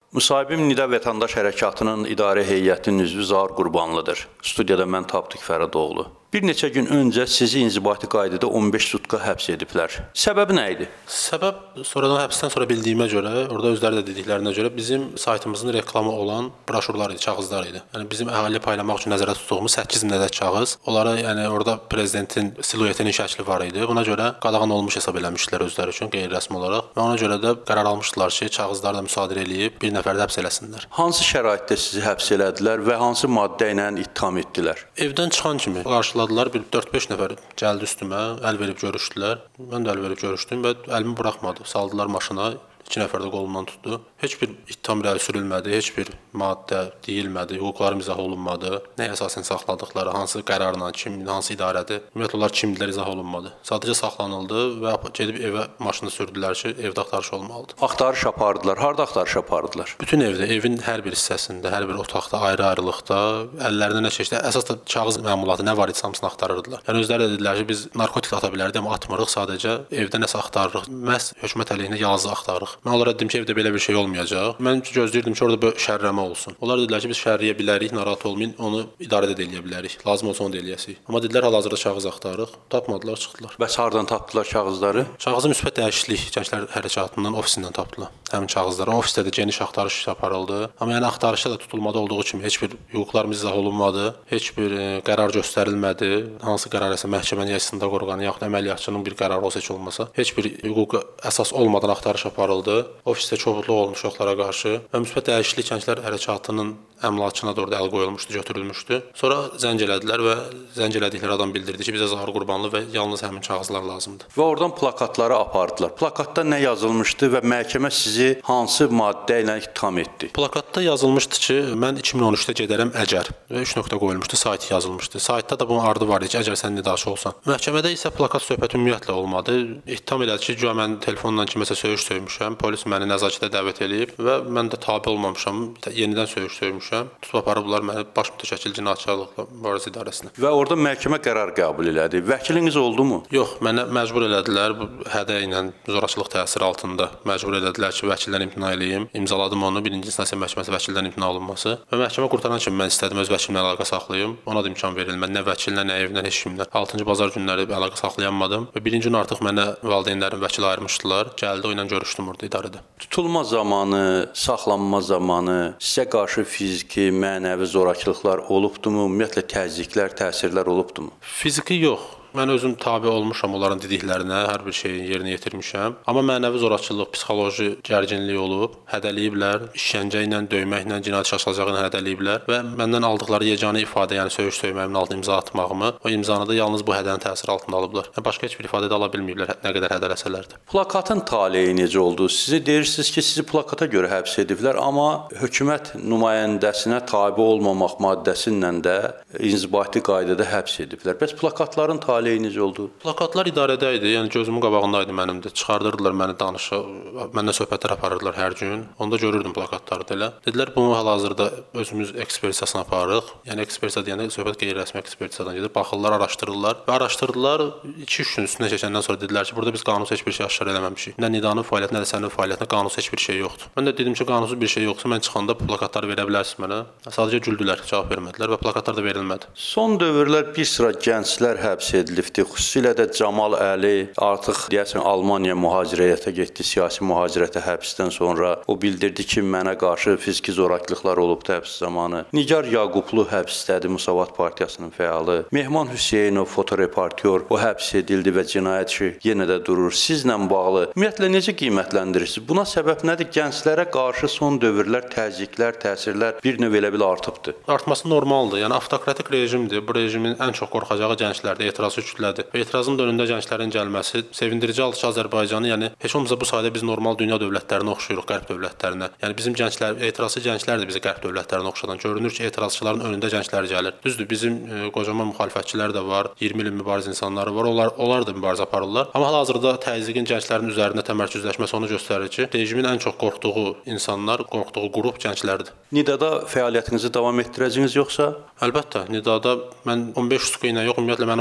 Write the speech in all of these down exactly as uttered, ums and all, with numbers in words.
Müsahibim Nida Vətəndaş Hərəkatının İdarə Heyətinin üzvü Zaur Qurbanlıdır. Studiyada mən Tapdıq Fərədoğlu. Bir neçə gün öncə sizi inzibati qaydada on beş sutka həbs ediblər. Səbəbi nə idi? Səbəb sonradan həbsdən sonra bildiyimə görə, orada özləri də dediklərinə görə bizim saytımızın reklamı olan broşurlar idi, kağızlar idi. Yəni bizim əhaliyə paylamaq üçün nəzərdə tutduğumuz səkkiz min ədəd kağız. Onlara yəni orada prezidentin siluetinin şəkli var idi. Buna görə qadağan olmuş hesab eləmişdilər özləri üçün qeyri-rəsmi olaraq və ona görə də qərar almışdılar ki, kağızları da müsadirə eləyib bir nəfər də həbs eləsinlər. Hansı şəraitdə sizi həbs elədilər və hansı maddə ilə ittiham etdilər? Evdən çıxan kimi qarşıladılar, bir dörd beş nəfər gəldi üstümə, əl verib görüşdülər. Mən də əl verib görüşdüm və əlimi buraxmadı. Saldılar maşına. İki nəfər də qolumdan tutdu. Heç bir ittiham irəli sürülmədi, heç bir maddə deyilmədi, hüquqlarım izah olunmadı. Nəyə əsasən saxladıqları, hansı qərarla, kim, hansı idarədir, ümumiyyətlə onlar kimdilər izah olunmadı. Sadəcə saxlanıldı və gedib evə maşını sürdülər ki, evdə axtarış olmalıdır. Axtarış apardılar. Harda axtarış apardılar? Bütün evdə, evin hər bir hissəsində, hər bir otaqda, ayrı-ayrılıqda, əllərinə nə keçdi, əsas da kağız məmulatı nə var idi, hamısını axtarırdılar. Yəni özləri də dedilər ki, biz narkotik ata bilərdik, amma atmırıq, sadəcə evdə nəsə axtarırıq. Məhz hökumət əleyhinə yazı axtarırıq. Mən onlara dedim ki, evdə belə bir şey olmayacaq. Mən gözləyirdim ki, orada bir şərrəmə olsun. Onlar dedilər ki, biz şərriyə bilərik, narahat olmayın, onu idarə də eləyə bilərik. Lazım olsa onu da eləyəsik. Amma dedilər, hal-hazırda kağız axtarırıq. Tapmadılar, çıxdılar. Bəs hardan tapdılar kağızları? Kağızı müsbət dəyişiklik Gənclər Hərəkatından ofisindən tapdılar. Həmin kağızları ofisdə də geniş axtarış aparıldı. Amma yəni axtarışda da tutulmada olduğu kimi heç bir hüquqlarımız izah olunmadı, heç bir e, qərar göstərilmədi. Hansı qərar isə məhkəmənin ya istintaq orqanı yaxud əməliyyatçının bir qərarı olsa heç olmasa, heç bir hüquqi əsas olmadan axtarış aparıldı. Ofisdə kobudluq olmuş uşaqlara qarşı və müsbət dəyişiklik Gənclər Hərəkatının əmlakına doğru əl qoyulmuşdu, götürülmüşdü. Sonra zəng elədilər və zəng elədikləri adam bildirdi ki, bizə Zaur Qurbanlı və yalnız həmin kağızlar lazımdır. Və oradan plakatları apardılar. Plakatda nə yazılmışdı və məhkəmə sizi hansı maddə ilə ittiham etdi? Plakatda yazılmışdı ki, mən iki min on üçdə gedərəm əgər və üç nöqtə qoyulmuşdu, sayt yazılmışdı. Saytda da bunun ardı var idi ki, əgər sən nidaçı olsan. Məhkəmədə isə plakat söhbəti ümumiyyətlə olmadı. İttiham elədi ki, güya mən telefonla kiməsə söyüş söymüşəm, polis məni nəzarətə dəvət eləyib və mən də tabe olmamışam, yenidən söyüş söymüşəm. Tutub aparıblar məni baş mütəşəkkil cinayətçiliklə mübarizə idarəsinə. Və orada məhkəmə qərar qəbul elədi. Vəkiliniz oldumu? Yox, mənə məcbur elədilər. Bu hədə ilə zorakılıq təsiri altında məcbur elədilər ki, vəkildən imtina eləyim. İmzaladım onu. Birinci instansiya məhkəməsi vəkildən imtina olunması. Və məhkəmə qurtaran kimi mən istədim öz vəkilimlə əlaqə saxlayım. Ona da imkan verilmədi. Nə vəkillə, nə evlə, heç kimlə. altıncı bazar günləri əlaqə saxlayanmadım və birinci gün artıq mənə valideynlərim vəkil ayırmışdılar. Gəldi, o ilə görüşdüm orada idarədə. Tutulma zamanı, saxlanma zamanı sizə qarşı fiziki, mənəvi zorakılıqlar olubdumu? Ümumiyyətlə təzyiqlər, təsirlər olubdumu? Fiziki yox. Mən özüm tabe olmuşam onların dediklərinə, hər bir şeyi yerinə yetirmişəm. Amma mənəvi zorakılıq, psixoloji gərginlik olub, hədəliyiblər, işgəncə ilə, döyməklə, cinayət şəxsazlığı ilə hədəliyiblər və məndən aldıqları yeganə ifadə, yəni söyüş söyməyimin altına imza atmağımı, o imzanı da yalnız bu hədənin təsiri altında alıblar. Yəni başqa heç bir ifadə də ala bilməyiblər, nə qədər hədələsələr də. Plakatın taleyi necə oldu? Sizi deyirsiniz ki, sizi plakata görə həbs ediblər, amma hökumət nümayəndəsinə tabe olmamaq maddəsi ilə də inzibati qaydada həbs ediblər. Bəs plakatların taleyi necə oldu? Plakatlar idarədə idi, yəni gözümün qabağında idi mənim də. Çıxardırdılar məni danışa, məndən söhbətlər aparırdılar hər gün. Onda görürdüm plakatları da elə. Dedilər, bunu hal-hazırda özümüz ekspertizasına aparırıq. Yəni ekspertiza deyəndə söhbət qeyri-rəsmi ekspertizadan gedir. Baxırlar, araşdırırlar və araşdırdılar. iki üç gün üstünə keçəndən sonra dedilər ki, burada biz qanunsuz heç bir şey aşkar eləməmişik. Nə Nidanın fəaliyyətinə, nə də sənin fəaliyyətinə qanunsuz heç bir şey yoxdur. Mən də dedim ki, qanunsuz bir şey yoxsa mən çıxanda plakatları verə bilərsiniz mənə. Sadəcə güldülər, cavab vermədilər və plakatlar da verilmədi. Son dövrlər bir sıra gənclər həbs edilibdi. Xüsusilə də Camal Əli artıq deyəsən Almaniya mühacirətə getdi, siyasi mühacirətə həbsdən sonra. O bildirdi ki, mənə qarşı fiziki zorakılıqlar olubdu həbs zamanı. Nigar Yaqublu həbsdədir, Müsavat Partiyasının fəalı. Mehman Hüseynov fotoreportyor, o həbs edildi və cinayət işi yenə də durur. Sizlə bağlı ümumiyyətlə necə qiymətləndirirsiniz? Buna səbəb nədir? Gənclərə qarşı son dövrlər təzyiqlər, təsirlər bir növ elə bil artıbdı. Artması normaldır. Yəni avtokratik rejimdir. Bu rejimin ən çox qorxacağı gənclərdir, etirazçı kütlədir. Və etirazın da önündə gənclərin gəlməsi sevindirici halda ki, Azərbaycanı, yəni heç olmasa bu sayədə biz normal dünya dövlətlərinə oxşuyuruq, qərb dövlətlərinə. Yəni bizim gənclər, etirazçı gənclər də bizi qərb dövlətlərinə oxşadan. Görünür ki, etirazçıların önündə gənclər gəlir. Düzdür, bizim e, qocaman müxalifətçilər də var, iyirmi ilin mübarizə insanları var. Onlar onlar da mübarizə aparırlar. Amma hal-hazırda təzyiqin gənclərin üzərində təmərküzləşməsi onu göstərir ki, rejimin ən çox qorxduğu insanlar, qorxduğu qrup gənclərdir. Nidada fəaliyyətinizi davam etdirəcəksiniz yoxsa? Əlbəttə, Nidada mən on beş sutka ilə yox, ümumiyyətlə mən orada yeddi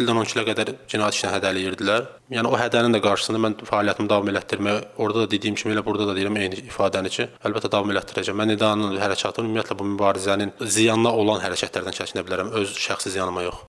ildən on iki ilə qədər cinayət işini hədələyirdilər. Yəni o hədənin də qarşısında mən fəaliyyətimi davam elətdirmək, orada da dediyim kimi elə burada da deyirəm eyni ifadəni ki, əlbəttə davam elətdirəcəm. Mən idarənin hərəkatını ümumiyyətlə bu mübarizənin ziyanına olan hərəkətlərdən çəkinə bilərəm, öz şəxsi ziyanıma yox.